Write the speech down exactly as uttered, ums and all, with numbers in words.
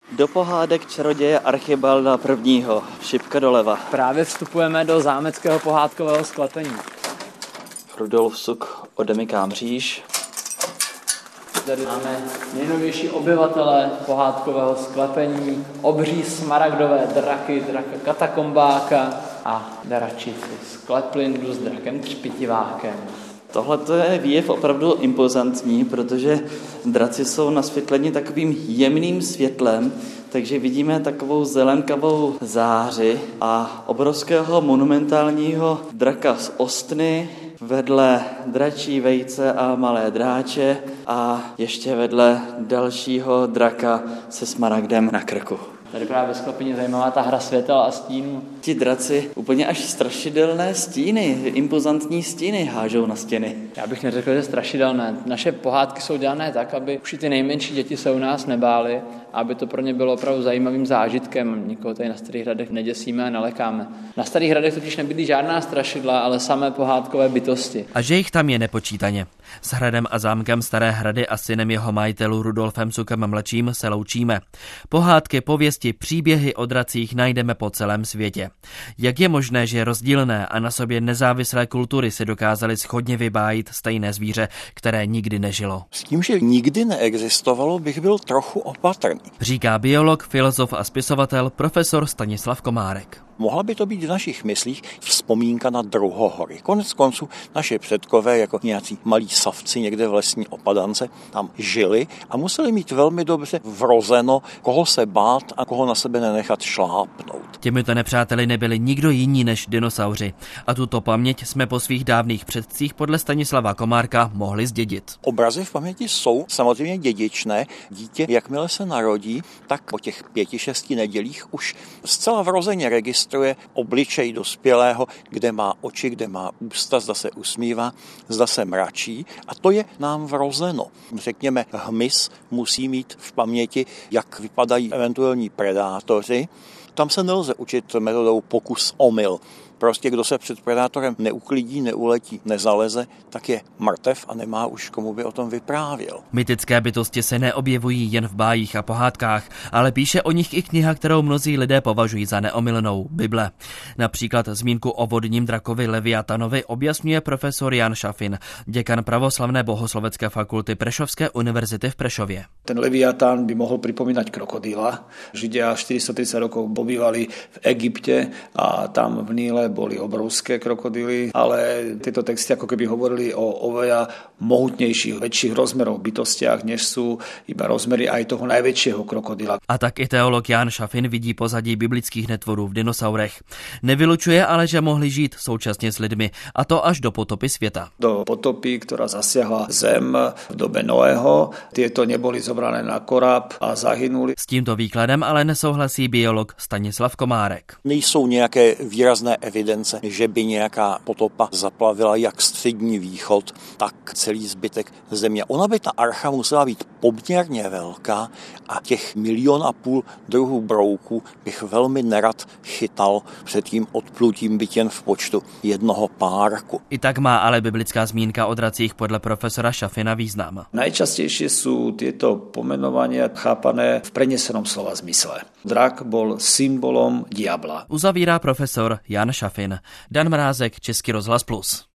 Do pohádek čaroděje Archibalda prvního. Šipka doleva. Právě vstupujeme do zámeckého pohádkového sklepení. Rudolf Suk odemyká mříž. Tady máme nejnovější obyvatele pohádkového sklepení, obří smaragdové draky, draka katakombáka a dračici z Kleplindu s drakem třpitivákem. Tohle to je výjev opravdu impozantní, protože draci jsou nasvětleni takovým jemným světlem, takže vidíme takovou zelenkavou záři a obrovského monumentálního draka z ostny, vedle dračí vejce a malé dráče a ještě vedle dalšího draka se smaragdem na krku. Tady právě ve sklepení zajímavá ta hra světel a stínů. Ti draci úplně až strašidelné stíny, impozantní stíny hážou na stěny. Já bych neřekl, že strašidelné. Naše pohádky jsou dělané tak, aby už i ty nejmenší děti se u nás nebály, aby to pro ně bylo opravdu zajímavým zážitkem. Nikoho tady na Starých hradech neděsíme a nelekáme. Na Starých hradech totiž nebydlí žádná strašidla, ale samé pohádkové bytosti. A že jich tam je nepočítaně. S hradem a zámkem Staré Hrady a synem jeho majitelů Rudolfem Sukem mladším se loučíme. Pohádky, pověsti, příběhy o dracích najdeme po celém světě. Jak je možné, že rozdílné a na sobě nezávislé kultury si dokázaly shodně vybájit stejné zvíře, které nikdy nežilo? S tím, že nikdy neexistovalo, bych byl trochu opatrný. Říká biolog, filozof a spisovatel profesor Stanislav Komárek. Mohla by to být v našich myslích vzpomínka na druhohory. Konec konců naše předkové jako nějací malí savci někde v lesní opadance tam žili a museli mít velmi dobře vrozeno, koho se bát a koho na sebe nenechat šlápnout. Těmito nepřáteli nebyli nikdo jiní než dinosauři. A tuto paměť jsme po svých dávných předcích podle Stanislava Komárka mohli zdědit. Obrazy v paměti jsou samozřejmě dědičné. Dítě, jakmile se narodí, tak po těch pěti, šesti nedělích už zcela vrozeně registruje obličej dospělého, kde má oči, kde má ústa, zda se usmívá, zda se mračí. A to je nám vrozeno. Řekněme, hmyz musí mít v paměti, jak vypadají eventuální predátoři. Tam se nelze učit metodou pokus omyl. Prostě kdo se před predátorem neuklidí, neuletí, nezaleze, tak je mrtev a nemá už komu by o tom vyprávěl. Mytické bytosti se neobjevují jen v bájích a pohádkách, ale píše o nich i kniha, kterou mnozí lidé považují za neomylnou, Bible. Například zmínku o vodním drakovi Leviatanovi objasňuje profesor Jan Šafin, děkan pravoslavné bohoslovecké fakulty Prešovské univerzity v Prešově. Ten Leviatán by mohl připomínat krokodýla. Židia štyristo tridsať rokov pobývali v Egypte a tam v Níle boli obrovské krokodíly, ale tieto texty ako keby hovorili o oveľa mohutnejších, väčších rozmerov bytostiach, než sú iba rozmery aj toho najväčšieho krokodýla. A tak i teolog Jan Šafin vidí pozadí biblických netvorů v dinosaurech. Nevylučuje ale, že mohli žít současně s lidmi, a to až do potopy světa. Do potopy, ktorá zasiahla zem v dobe Noého, tieto neboli zobrané na koráb a zahynuli. S tímto výkladem ale nesouhlasí biolog Stanislav Komárek. Nejsou nějaké výrazné evidence, že by nějaká potopa zaplavila jak střední východ, tak celý zbytek země. Ona by ta archa musela být poměrně velká a těch milion a půl druhů brouků bych velmi nerad chytal před tím odplutím, byť jen v počtu jednoho párku. I tak má ale biblická zmínka o dracích podle profesora Šafina význam. Najčastejšie sú tieto pomenovania chápané v prenesenom slova zmysle. Drak bol symbolom diabla. Uzavírá profesor Jan Šafin. Dan Mrázek, Český rozhlas Plus.